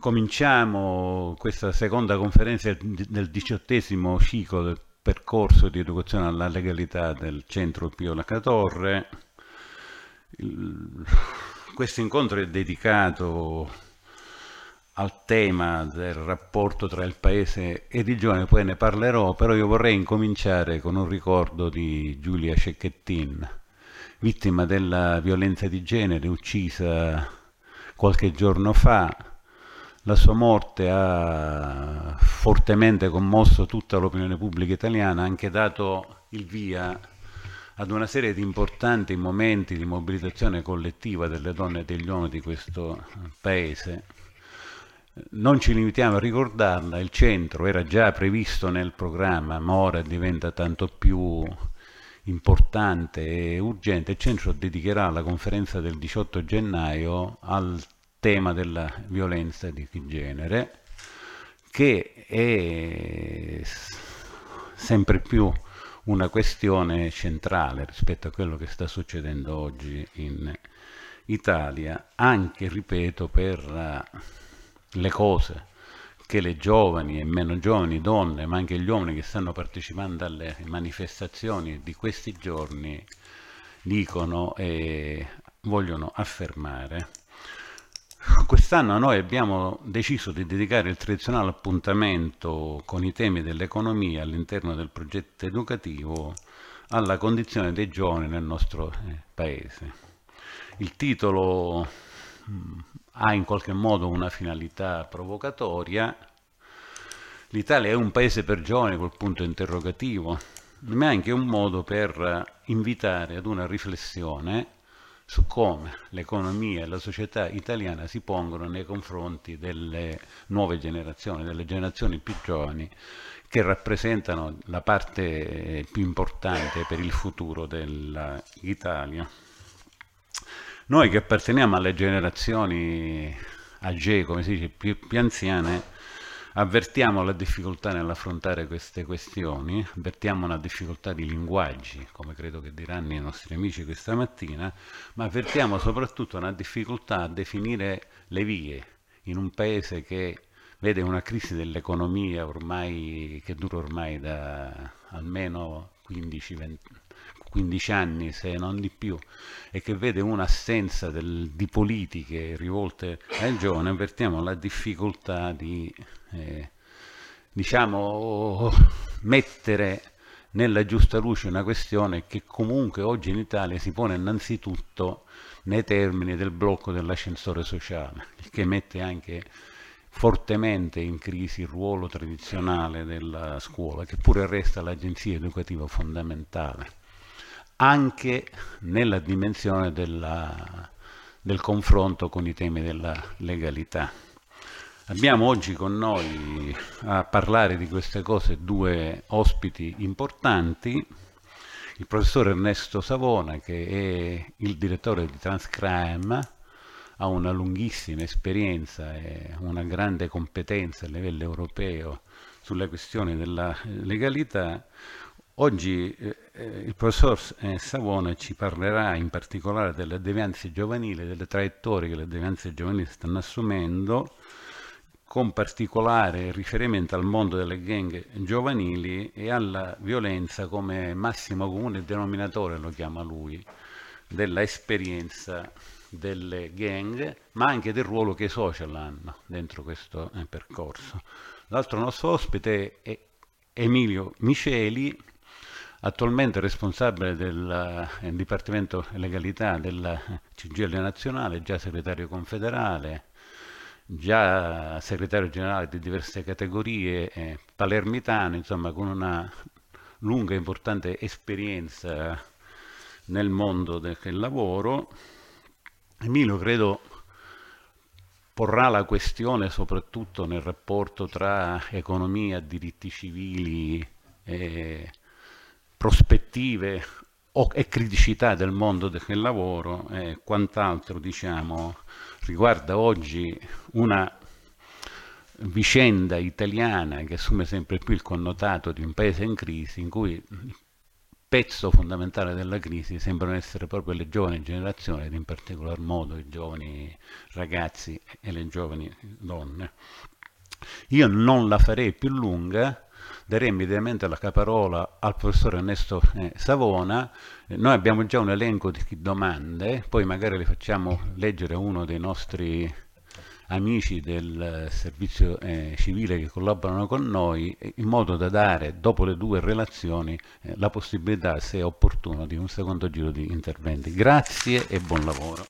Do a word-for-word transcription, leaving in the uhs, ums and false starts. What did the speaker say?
Cominciamo questa seconda conferenza del diciottesimo ciclo del percorso di educazione alla legalità del Centro Pio La Torre. Il- questo incontro è dedicato al tema del rapporto tra il paese ed i giovani, poi ne parlerò, però io vorrei incominciare con un ricordo di Giulia Cecchettin, vittima della violenza di genere, uccisa qualche giorno fa. La sua morte ha fortemente commosso tutta l'opinione pubblica italiana, ha anche dato il via ad una serie di importanti momenti di mobilitazione collettiva delle donne e degli uomini di questo paese. Non ci limitiamo a ricordarla, il centro era già previsto nel programma, ma ora diventa tanto più importante e urgente. Il centro dedicherà la conferenza del diciotto gennaio al tema della violenza di genere, che è sempre più una questione centrale rispetto a quello che sta succedendo oggi in Italia, anche, ripeto, per le cose che le giovani e meno giovani donne, ma anche gli uomini che stanno partecipando alle manifestazioni di questi giorni dicono e vogliono affermare. Quest'anno noi abbiamo deciso di dedicare il tradizionale appuntamento con i temi dell'economia all'interno del progetto educativo alla condizione dei giovani nel nostro eh, paese. Il titolo mh, ha in qualche modo una finalità provocatoria. L'Italia è un paese per giovani col punto interrogativo, ma è anche un modo per invitare ad una riflessione su come l'economia e la società italiana si pongono nei confronti delle nuove generazioni, delle generazioni più giovani, che rappresentano la parte più importante per il futuro dell'Italia. Noi che apparteniamo alle generazioni age, come si dice, più, più anziane, avvertiamo la difficoltà nell'affrontare queste questioni, avvertiamo una difficoltà di linguaggi, come credo che diranno i nostri amici questa mattina, ma avvertiamo soprattutto una difficoltà a definire le vie in un paese che vede una crisi dell'economia ormai, che dura ormai da almeno quindici venti quindici anni, se non di più, e che vede un'assenza del, di politiche rivolte ai giovani. Avvertiamo la difficoltà di eh, diciamo mettere nella giusta luce una questione che comunque oggi in Italia si pone innanzitutto nei termini del blocco dell'ascensore sociale, il che mette anche fortemente in crisi il ruolo tradizionale della scuola, che pure resta l'agenzia educativa fondamentale, anche nella dimensione della, del confronto con i temi della legalità. Abbiamo oggi con noi a parlare di queste cose due ospiti importanti, il professor Ernesto Savona, che è il direttore di Transcrime, ha una lunghissima esperienza e una grande competenza a livello europeo sulle questioni della legalità. Oggi eh, il professor eh, Savona ci parlerà in particolare delle devianze giovanili, delle traiettorie che le devianze giovanili stanno assumendo, con particolare riferimento al mondo delle gang giovanili e alla violenza come massimo comune denominatore, lo chiama lui, della esperienza delle gang, ma anche del ruolo che i social hanno dentro questo eh, percorso. L'altro nostro ospite è Emilio Miceli, attualmente responsabile del eh, Dipartimento Legalità della C G I L nazionale, già segretario confederale, già segretario generale di diverse categorie, eh, palermitano, insomma con una lunga e importante esperienza nel mondo del lavoro. Emilio credo porrà la questione soprattutto nel rapporto tra economia, diritti civili e prospettive o, e criticità del mondo del lavoro e quant'altro, diciamo, riguarda oggi una vicenda italiana che assume sempre più il connotato di un paese in crisi, in cui pezzo fondamentale della crisi sembrano essere proprio le giovani generazioni, ed in particolar modo i giovani ragazzi e le giovani donne. Io non la farei più lunga, darei immediatamente la parola al professor Ernesto eh, Savona. Eh, noi abbiamo già un elenco di domande, poi magari le facciamo leggere a uno dei nostri amici del servizio eh, civile che collaborano con noi, in modo da dare, dopo le due relazioni, eh, la possibilità, se è opportuno, di un secondo giro di interventi. Grazie e buon lavoro.